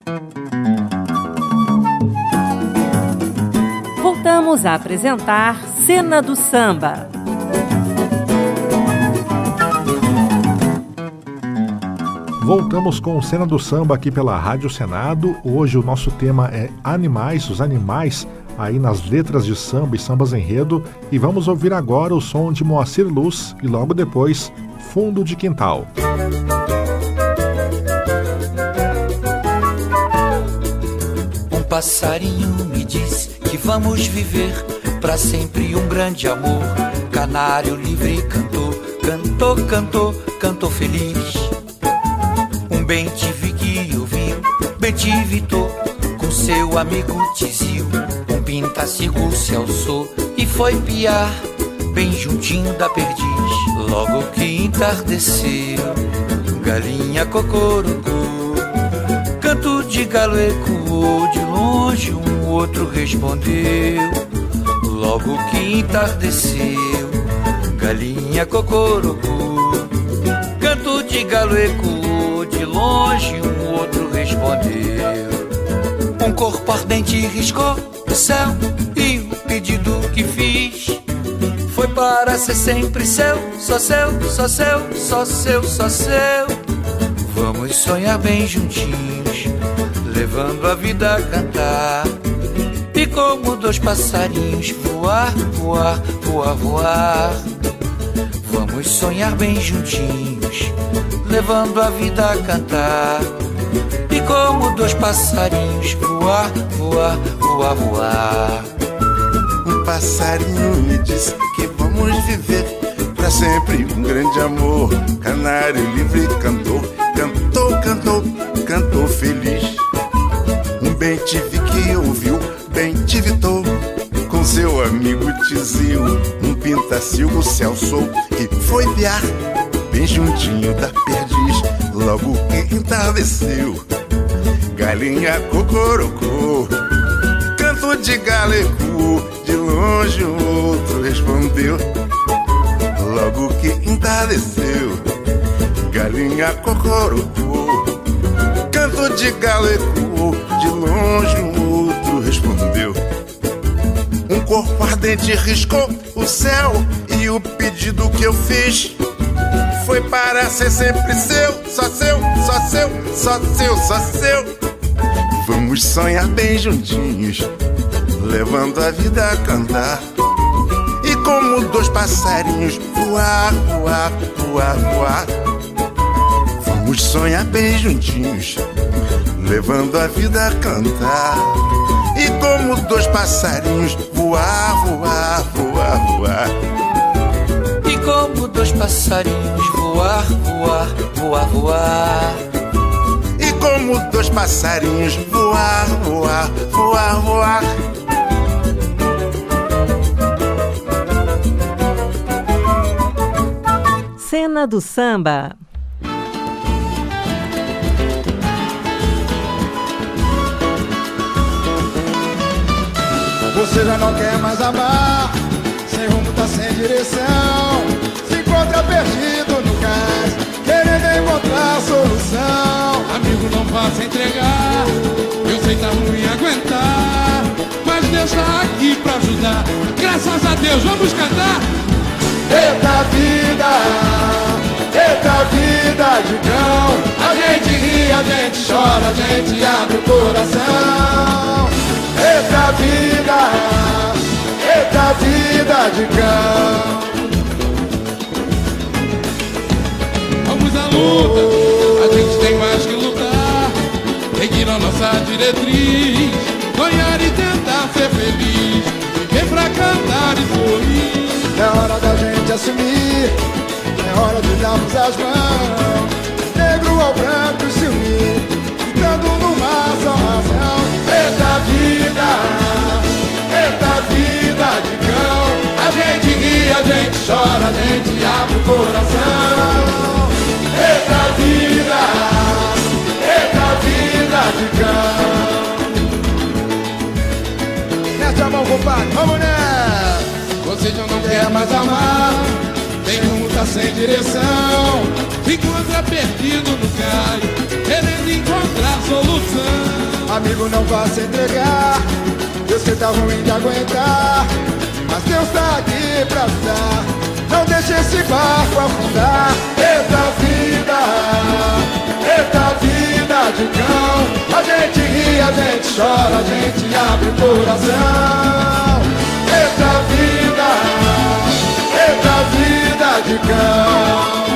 Voltamos a apresentar Cena do Samba. Voltamos com Cena do Samba aqui pela Rádio Senado. Hoje o nosso tema é animais, os animais aí nas letras de samba e sambas enredo. E vamos ouvir agora o som de Moacir Luz e logo depois Fundo de Quintal. Um passarinho me diz que vamos viver pra sempre um grande amor. Canário livre cantou, cantou, cantou, cantou feliz. Bem tive que ouviu, bem te evitou, com seu amigo Tizio. Um pintacigo se alçou e foi piar, bem juntinho da perdiz. Logo que entardeceu, galinha cocorocô, canto de galo ecoou, de longe um outro respondeu. Logo que entardeceu, galinha cocorocô, canto de galo ecoou, de longe um outro respondeu. Um corpo ardente riscou o céu e o pedido que fiz foi para ser sempre seu, só seu, só seu, só seu, só seu. Vamos sonhar bem juntinhos, levando a vida a cantar. E como dois passarinhos voar, voar, voar, voar. Vamos sonhar bem juntinhos, levando a vida a cantar. E como dois passarinhos voar, voar, voar, voar. Um passarinho me disse que vamos viver pra sempre um grande amor. Canário livre cantou, cantou, cantou, cantou feliz. Um bem tive que ouviu, bem te evitou, com seu amigo Tizio. Um pintacilgo se alçou e foi piar, bem juntinho da perdiz. Logo que entardeceu, galinha cocorocô, canto de galo ecoou, de longe um outro respondeu. Logo que entardeceu, galinha cocorocô, canto de galo ecoou, de longe um outro respondeu. Um corpo ardente riscou o céu e o pedido que eu fiz foi para ser sempre seu, só seu, só seu, só seu, só seu. Vamos sonhar bem juntinhos, levando a vida a cantar. E como dois passarinhos voar, voar, voar, voar. Vamos sonhar bem juntinhos, levando a vida a cantar. E como dois passarinhos voar, voar, voar, voar. E como dois passarinhos voar, voar, voar, voar. E como dois passarinhos voar, voar, voar, voar. Cena do Samba. Você já não quer mais amar, sem rumo tá sem direção, se encontra perdido no cais, querendo encontrar solução. Amigo, não faça entregar, eu sei tá ruim aguentar, mas Deus tá aqui pra ajudar, graças a Deus, vamos cantar. Eita vida de cão, a gente ri, a gente chora, a gente abre o coração. Eita vida de cão. Vamos à luta, a gente tem mais que lutar, seguir a nossa diretriz, sonhar e tentar ser feliz, viver pra cantar e sorrir. É hora da gente assumir, é hora de darmos as mãos, negro ao branco e se unir, ficando numa só razão. Eita vida de cão, a gente ri, a gente chora, a gente abre o coração. Eita vida de cão. Mete a mão, compadre, vamos nessa. Você já não quer mais amar, tem rumo, tá sem direção, se encontra perdido no cais, querendo encontrar solução. Amigo, não vá se entregar, eu sei tá ruim de aguentar, mas Deus tá aqui pra ajudar. Não deixe esse barco afundar. Eita vida de cão. A gente ri, a gente chora, a gente abre o coração. Eita vida de cão.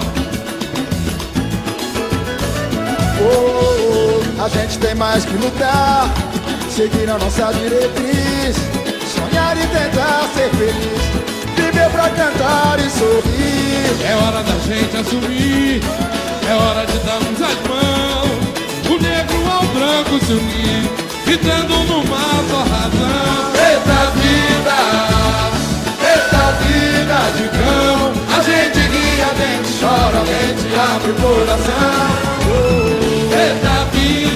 A gente tem mais que lutar, seguir a nossa diretriz, sonhar e tentar ser feliz, viver pra cantar e sorrir. É hora da gente assumir, é hora de darmos as mãos, o negro ao branco se unir, gritando numa só razão. Eita vida de cão. A gente ri, a gente chora, a gente abre o coração. Eita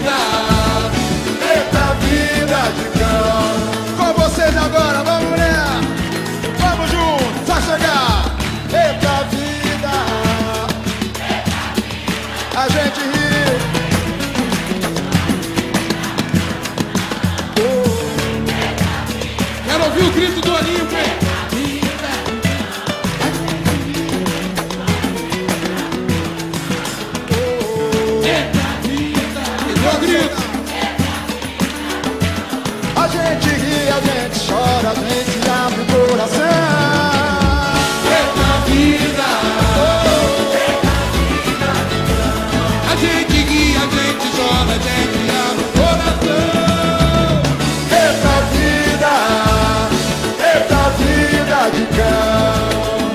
vida de cão. Com vocês agora, vamos mulher, vamos juntos, só chegar. Eita vida, a gente ri. Quero ouvir o grito do Aninho, vem. A gente ri, a gente chora, a gente abre o coração. Eita vida, a gente ri, a gente chora, a gente abre o coração. Eita vida de cão.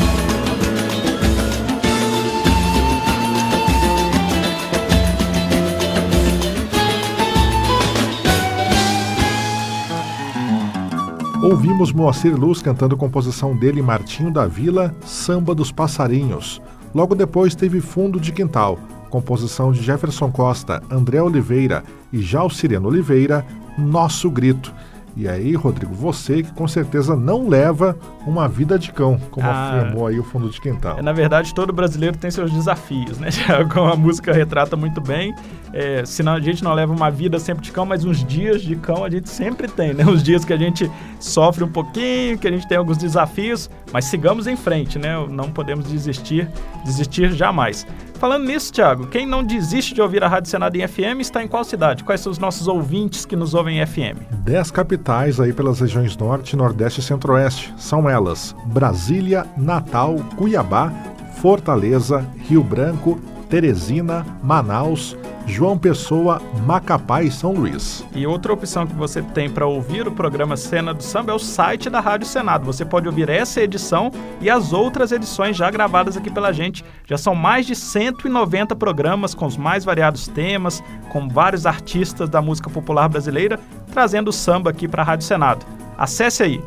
Ouvimos Moacir Luz cantando composição dele e Martinho da Vila, Samba dos Passarinhos. Logo depois teve Fundo de Quintal, composição de Jefferson Costa, André Oliveira e Jalcireno Oliveira, Nosso Grito. E aí, Rodrigo, você que com certeza não leva uma vida de cão, como afirmou aí o Fundo de Quintal. Na verdade, todo brasileiro tem seus desafios, né? Como a música retrata muito bem, senão a gente não leva uma vida sempre de cão, mas uns dias de cão a gente sempre tem, né? Os dias que a gente sofre um pouquinho, que a gente tem alguns desafios, mas sigamos em frente, né? Não podemos desistir jamais. Falando nisso, Thiago, quem não desiste de ouvir a Rádio Senado em FM está em qual cidade? Quais são os nossos ouvintes que nos ouvem em FM? 10 capitais aí pelas regiões Norte, Nordeste e Centro-Oeste. São elas: Brasília, Natal, Cuiabá, Fortaleza, Rio Branco, Teresina, Manaus, João Pessoa, Macapá e São Luís. E outra opção que você tem para ouvir o programa Cena do Samba é o site da Rádio Senado. Você pode ouvir essa edição e as outras edições já gravadas aqui pela gente. Já são mais de 190 programas com os mais variados temas, com vários artistas da música popular brasileira, trazendo o samba aqui para a Rádio Senado. Acesse aí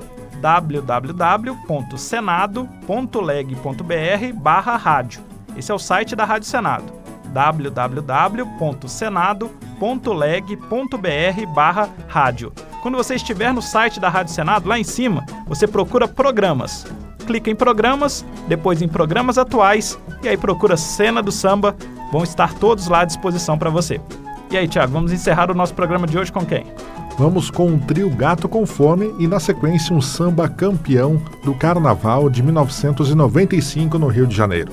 www.senado.leg.br/rádio. Esse é o site da Rádio Senado. www.senado.leg.br/rádio. Quando você estiver no site da Rádio Senado, lá em cima, você procura programas. Clica em programas, depois em programas atuais, e aí procura Cena do Samba. Vão estar todos lá à disposição para você. E aí, Thiago, vamos encerrar o nosso programa de hoje com quem? Vamos com o trio Gato com Fome e, na sequência, um samba campeão do Carnaval de 1995 no Rio de Janeiro.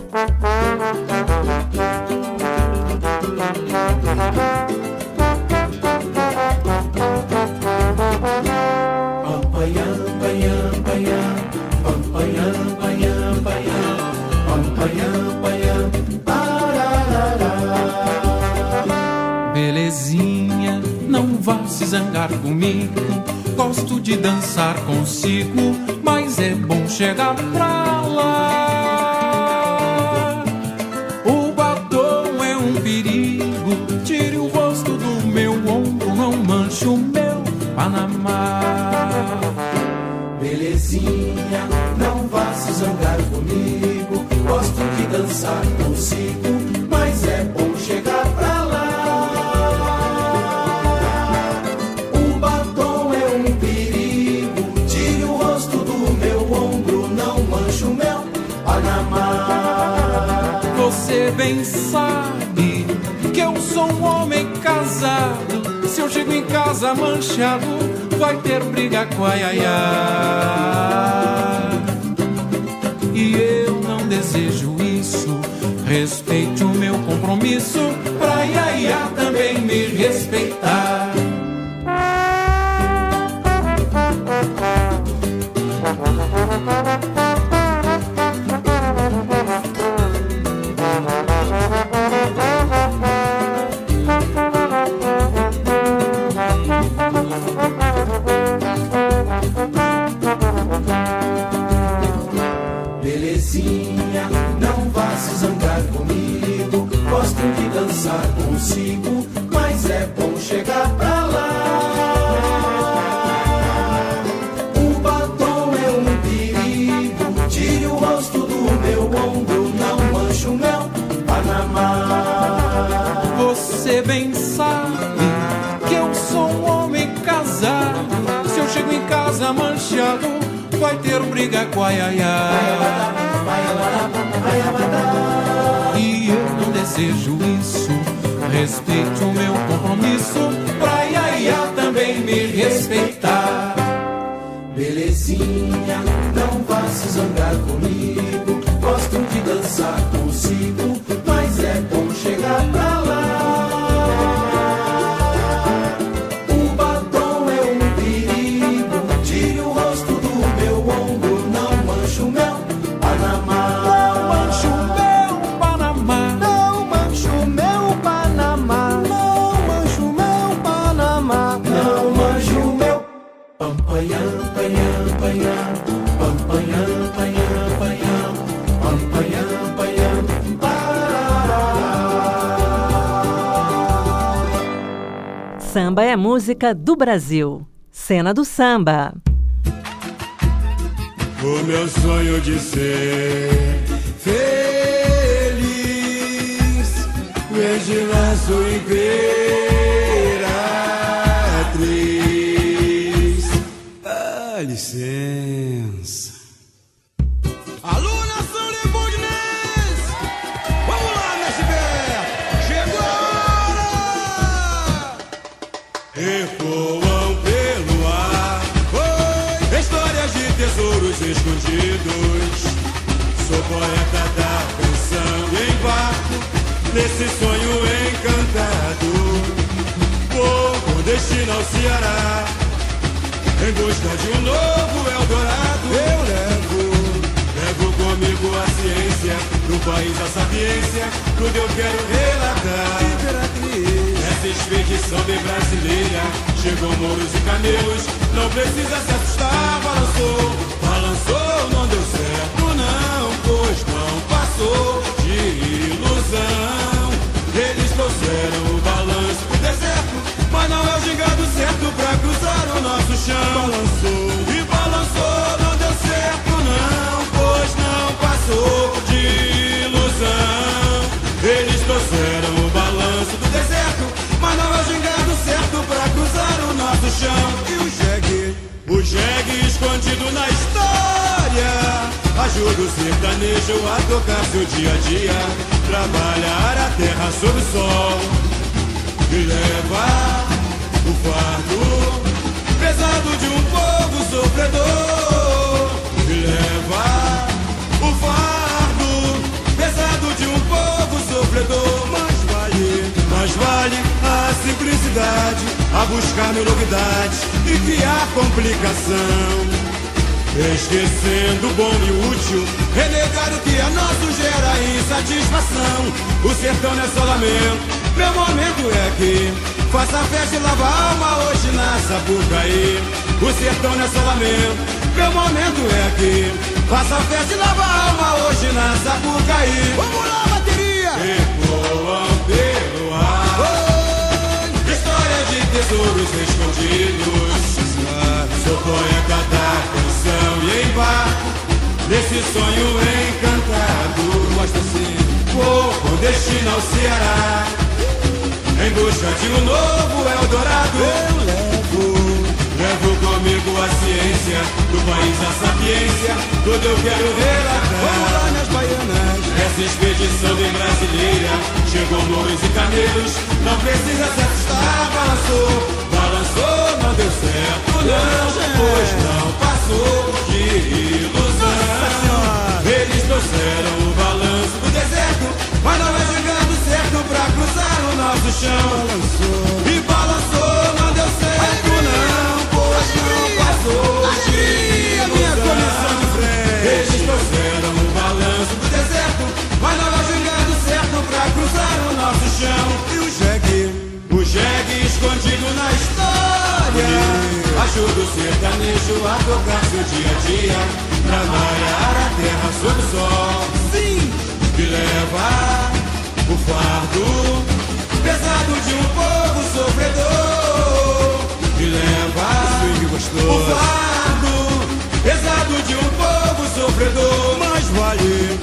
Belezinha, não vá se zangar comigo. Gosto de dançar consigo, mas é bom chegar pra lá. O batom é um perigo, tire o rosto do meu ombro, não manche o meu Panamá. Belezinha, não vá se zangar comigo. Gosto de dançar consigo, mas é bom chegar pra lá. O batom é um perigo, tire o rosto do meu ombro, não manche o meu Panamá. Você bem sabe que eu sou um homem casado. Se eu chego em casa manchado, vai ter briga com a Iaiá. E eu não desejo isso. Respeite o meu compromisso, pra Iaiá também me respeitar. Belezinha, não vá se zangar comigo. Gosto de dançar consigo, mas é bom chegar pra lá. O batom é um perigo, tire o rosto do meu ombro, não manche o meu Panamá. Você bem sabe que eu sou um homem casado. Se eu chego em casa manchado, vai ter briga com a Iaiá. E eu não desejo isso. Respeite o meu compromisso, pra Iaiá também me respeitar. Belezinha, não vá se zangar comigo. Gosto de dançar consigo, mas é bom chegar pra lá. O batom é um perigo, tire o rosto do meu ombro, não manche o meu Panamá. Não manche o meu Panamá. Não manche o meu Panamá. Não manche o meu Panamá. Não manche o meu Pampanhã, panhã, panhã. Pampanhã, panhã, panhã. Pampanhã, panhã. Samba é música do Brasil. Cena do Samba. O meu sonho de ser feliz, vigilanço imperatriz. Dá licença. Alô, nação lebudinense! Vamos lá, Mestre Beto! Chegou a hora! Ecoam pelo ar, oi, histórias de tesouros escondidos. Sou poeta da canção e embarco nesse sonho encantado. Vou com destino ao Ceará, em busca de um novo Eldorado. Eu levo comigo a ciência, pro país a sapiência, tudo eu quero relatar. Imperatriz, essa expedição bem brasileira, chegou mouros e camelos, não precisa se assustar. Balançou, não deu certo não, pois não passou de ilusão. Eles trouxeram o balanço pro deserto, mas não é o gingado certo pra cruzar o nosso chão. Balançou, não deu certo não, pois não passou de ilusão. Eles trouxeram o balanço do deserto, mas não é o gingado certo pra cruzar o nosso chão. E o jegue escondido na história, ajuda o sertanejo a tocar seu dia a dia, trabalhar a terra sob o sol e levar o fardo pesado de um povo sofredor. E levar o fardo pesado de um povo sofredor. Mas vale a simplicidade, a buscar novidades e criar complicação. Esquecendo o bom e o útil, renegar o que a nosso gera insatisfação. O sertão não é só lamento, meu momento é aqui. Faça a festa e lava a alma hoje na Sapucaí. O sertão não é só lamento, meu momento é aqui. Faça a festa e lava a alma hoje na Sapucaí. Vamos lá, bateria! Ecoam pelo ar, história de tesouros escondidos. Sou poeta da canção e embarco nesse sonho encantado. Vou com destino ao Ceará, em busca de um novo Eldorado. Eu levo comigo a ciência, do país da sapiência, tudo eu quero relatar. Vamos lá nas baianas. Essa expedição bem brasileira chegou morros e camelos, não precisa se assustar. Balançou, balançou, não deu certo não, pois não passou de ilusão. Eles trouxeram o balanço do deserto, mas não é chegando certo pra cruzar o nosso chão. E balançou, não deu certo não, pois não passou de ilusão. Eles trouxeram o balanço do deserto, mas não vai chegando certo pra cruzar o nosso chão. E o jegue escondido na história, ajuda o sertanejo a tocar seu dia a dia, pra malhar a terra sob o sol. Sim! Que leva o fardo pesado de um povo sofredor. Que leva o fardo pesado de um povo sofredor. Mais vale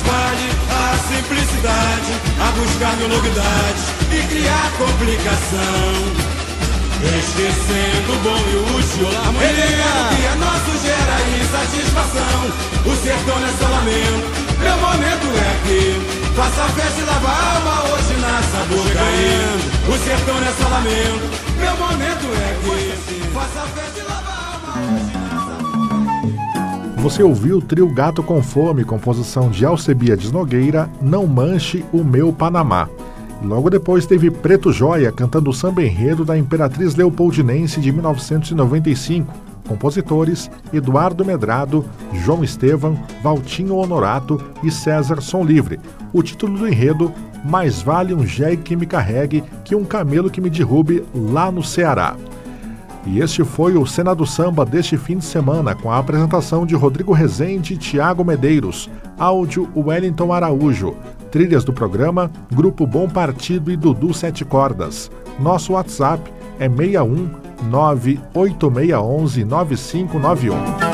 a simplicidade, a buscar mil novidades e criar complicação. Esquecendo o bom e o útil, relegando que é nosso gera insatisfação. O sertão não é só lamento, meu momento é aqui. Faça a festa e lava a alma hoje na Sapucaí. O sertão não é só lamento, meu momento é aqui. Faça a festa e lava a alma hoje na Sapucaí. Você ouviu o trio Gato com Fome, composição de Alcebiades Nogueira, Não Manche o Meu Panamá. Logo depois teve Preto Joia cantando o samba enredo da Imperatriz Leopoldinense de 1995. Compositores Eduardo Medrado, João Estevam, Valtinho Honorato e César Som Livre. O título do enredo: Mais vale um jegue que me carregue que um camelo que me derrube lá no Ceará. E este foi o Cena do Samba deste fim de semana, com a apresentação de Rodrigo Rezende e Tiago Medeiros, áudio Wellington Araújo, trilhas do programa Grupo Bom Partido e Dudu Sete Cordas. Nosso WhatsApp é 61 98611 9591.